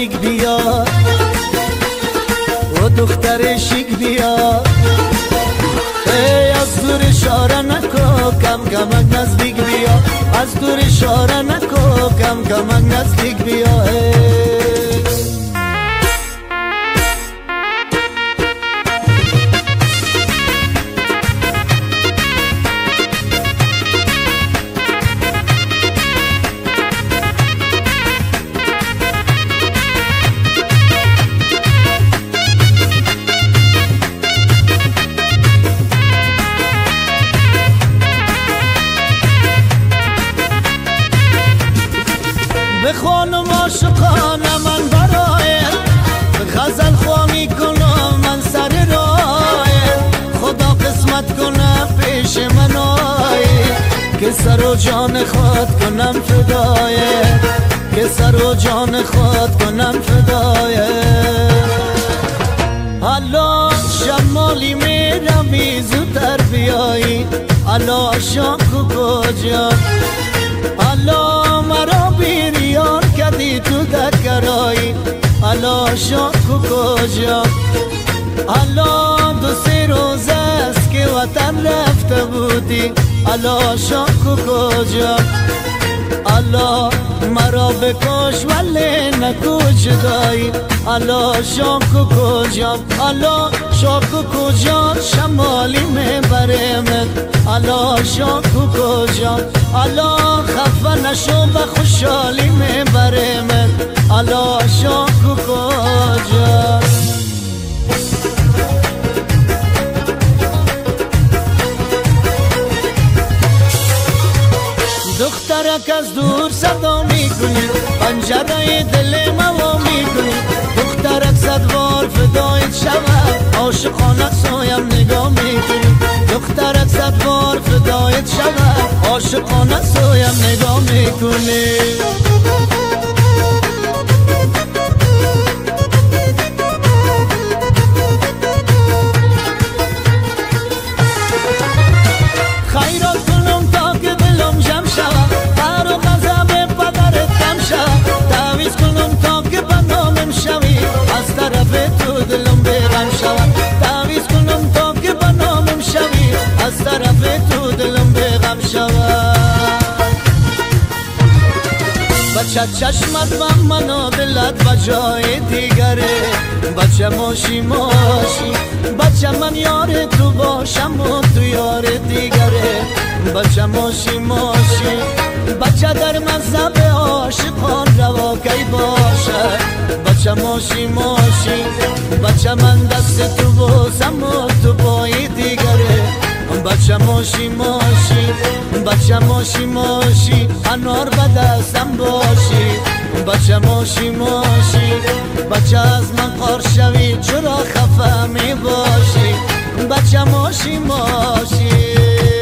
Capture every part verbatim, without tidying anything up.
شیک بیا و دختر شیک بیا ای از دور اشاره نکو کم کمک نزدیک بیا از دور اشاره نکو کم کمک نزدیک بیا به خانم عاشقانه من برایت غزل خوانی کنم من سر رایت خدا قسمت کنه پیش من آیت که سر و جان خود کنم فدایت که سر و جان خود کنم فدایت حالا شمالی میرمی زودتر بیایی حالا شاکو کجا حالا مرا بیریان کردی تو دکرایی حالا شاکو کجا حالا دو سه روز است که وطن رفته بودی حالا شاکو کجا حالا مرا بکش ولی نکش دایی حالا شاکو کجا حالا شاکو کجا شمالی میبرمت حالا شاکو کجا حالا خفه نشو به خوشحالی میبرمت حالا شاکو کجا دخترک از دور صدا میکنی پنجره دل ما میکنی دخترک صدوار فدایت شود عاشقانه سویم نگاه میکنی دخترک صدوار فدایت شود عاشقانه سویم نگاه میکنی خیرات کنم تا که دلم جمع شود هر و غضب پدرت کم شود تعویض کنم تا که بنامم شوی از طرف تو دلم بیغم شود تعویض کنم تا که بنامم شوی از طرف تو دلم بیغم شود بچه چشمت با من و دلت با جای دیگره بچه ماشی ماشی بچه من یار تو باشم و تو یار دیگره بچه ماشی ماشی بچه در مذهب عاشقان روا کی باشه بچه ماشی ماشی بچه من دست تو بوسم و تو پای دیگره بچه ماشی ماشی بچه ماشی ماشی انار به دستم باشی بچه ماشی ماشی بچه از من قار شوی چرا خفه می باشی بچه ماشی ماشی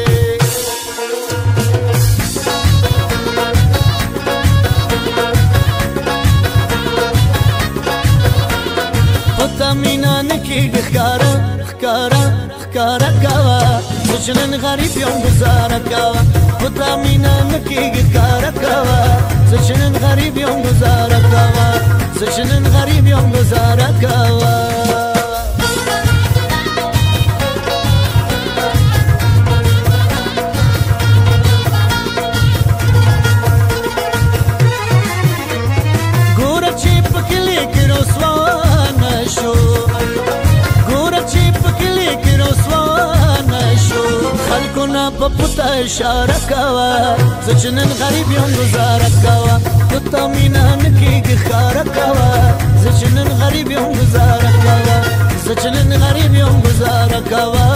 خطمینه نکی خکاره خکاره خکاره کوا سچنن غریب یم گزاره کوا خطمینه نکی خکاره کوا سچنن غریب یم گزاره کوا سچنن غریب یم گزاره کوا په پوتا اشاره کوا زچنن غریب یم گزاره کوا پوتا مینا نکیږي خاره کوا زچنن غریب یم گزاره کوا زچنن غریب یم گزاره کوا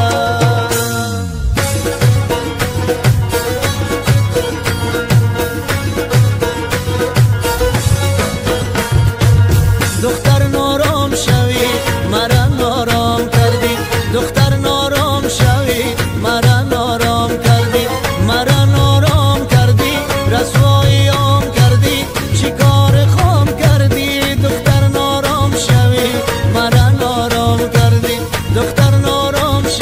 دختر نارام شوی مرا نارام کردی دختر نارام شوی مرا نارام کردی مرا نارام کردی رسواییام کردی چیکار خام کردی دختر نارام شوی مرا نارام کردی دختر نارام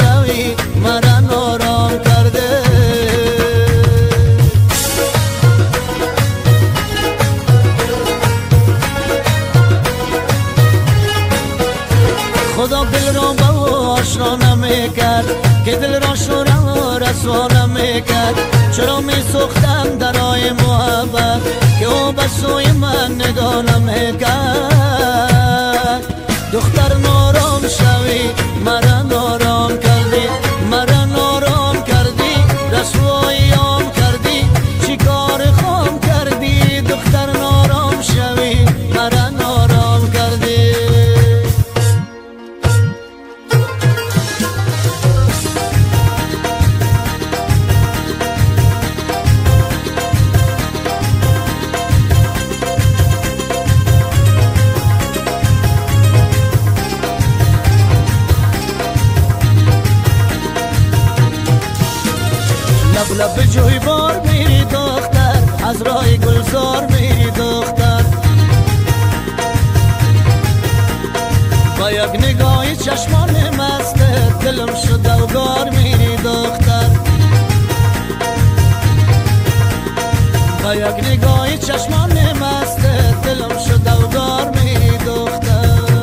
خدا دل را به آشنا نمیکرد که دل را شورا رسوا نمیکرد. چرا می سوختم درای محبت که او به سوی من نگاه نمیکرد. دختر نارام شوی مرا نارام کردی، مرا نارام کردی، رسواییم کردی، چی کار خام کردی. دختر نارام شوی مرا نارام کردی. لب جوی بار میری دختر، از راه گلزار میری دختر. با یک نگاهی چشمان مسته دلم شد دوگار میری دختر. با یک نگاهی چشمان مسته دلم شد دوگار میری دختر.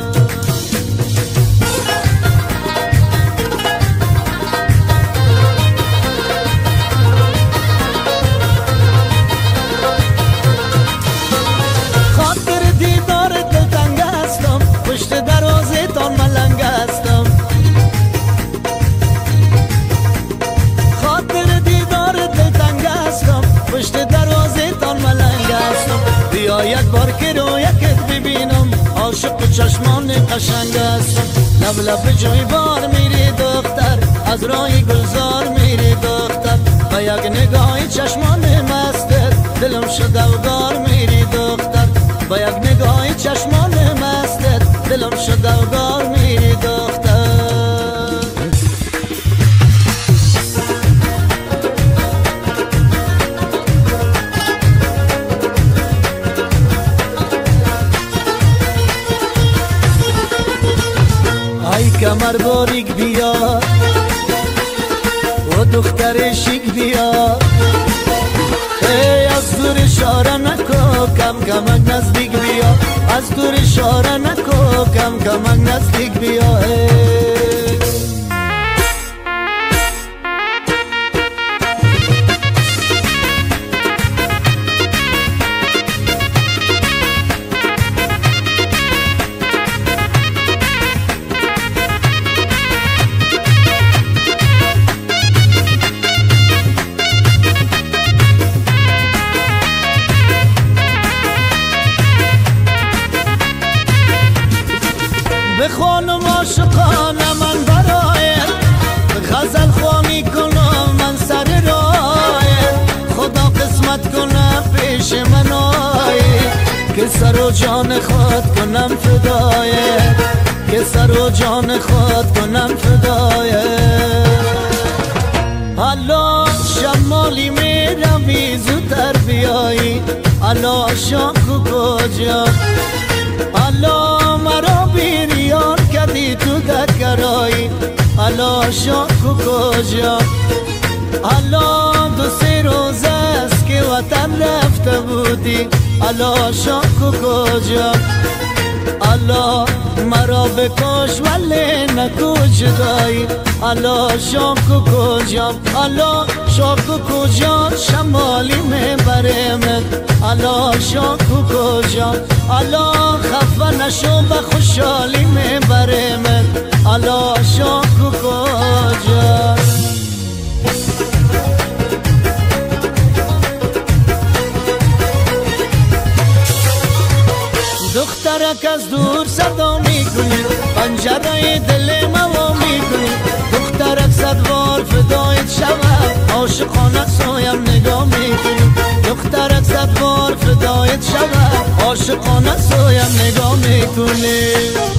یک بار که رویت ببینم عاشق چشمان قشنگ هستم. لب لب جای بار میری دختر، از راه گلزار میری دختر. با یک نگاهی چشمان مستت دلم شد دوگار میری دختر. با یک نگاهی چشمان مستت دلم شد دوگار میری دختر. کمر باریک بیا و دختر شیک بیا. ای از دور اشاره نکو کم کمک نزدیک بیا. از دور اشاره نکو کم کمک نزدیک بیا. به خانم عاشقانه من برایت، غزل خوانی کنم من سر رایت. خدا قسمت کنه پیش من آیت، که سر و جان خود کنم فدایت، که سر و جان خود کنم فدایت. حالا شمالی میروی زودتر بیایی، حالا شاکو کجا، حالا مرا بیریان کردی تو دکرایی، حالا شاکو کجا. حالا دو سه روز است که وطن رفته بودی، حالا شاکو کجا. حالا مرا بکش ولی نکو جدایی، حالا شاکو کجا. حالا شاکو کجا شمالی میبرمت، حالا شاکو کجا. حالا خفه نشو به خوشحالی میبرمت، حالا شاکو کجا. دخترک از دور صدا میکنی، پنجره دل ما میکنی. دخترک صد بار فدایت شود، عاشقانه سویم نگاه میکنی. دخترک صد بار فدایت شود، عاشقانه سویم نگاه میکنی.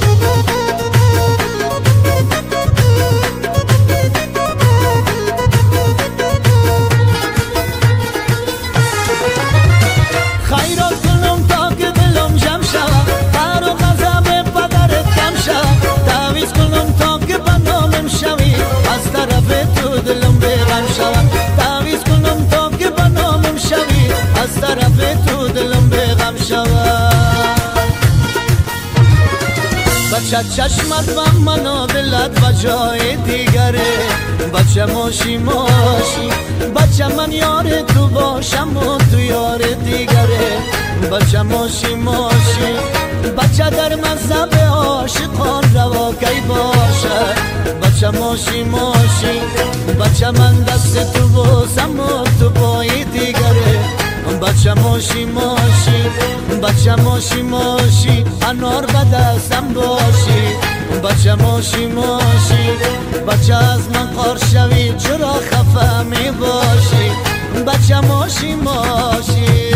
خیرات کنم تا که دلم جمع شود، هر و غضب پدرت کم شود. تعویض کنم تا که بنامم شوی، از طرف تو دلم بیغم شود. تعویض کنم تا که بنامم شوی، از طرف تو دلم بیغم شود. به بچه چشمت و من و دلت و جای دیگره بچه ماشی ماشی بچه من یار تو باشم و تو یار دیگره بچه ماشی ماشی بچه در مذهب عاشقان روا کی باشه بچه ماشی ماشی بچه من دست تو بوسم و تو پای دیگره بچه ماشی ماشی بچه ماشی ماشی انار به دستم باشی بچه ماشی ماشی بچه از من قار شوی چرا خفه می باشی بچه ماشی ماشی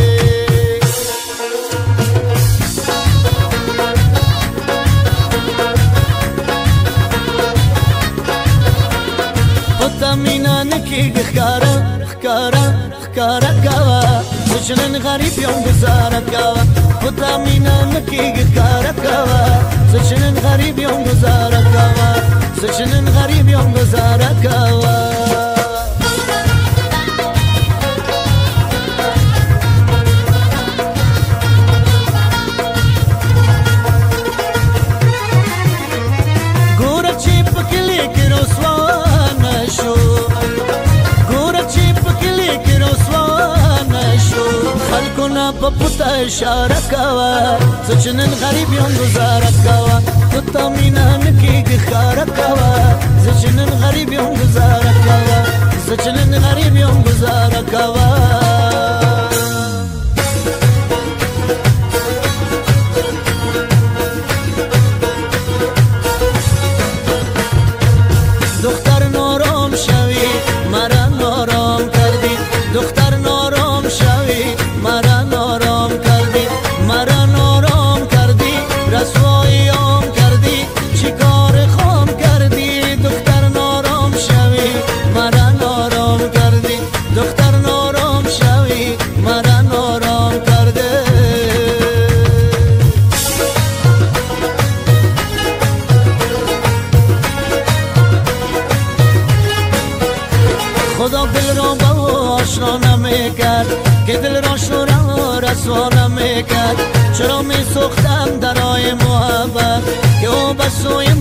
خطمینه نکی خکاره خکاره خکاره کوا سچنن غریب یوم گزاره کوا خطمینه نکی خکاره کوا سچنن غریب یوم گزاره کوا سچنن غریب یوم گزاره کوا په پوتا اشاره کوا سچنن غریب یم گزاره کوا تو تا مینا نکیږي ښکاره کوا سچنن غریب یم گزاره کوا سچنن غریب یم گزاره کوا دختر نارام شوی مرا نارام کردی دختر نارام شوی مرا نارام کردی مرا نارام کردی رسواییام کردی چیکار خام کردی دختر نارام شوی مرا نارام کردی دختر نارام شوی مرا نارام کردی خدا دل را با آشنا نمیکرد که دل را شورا رسوا نمیکرد چرا می سوختم درای محبت که او بسوی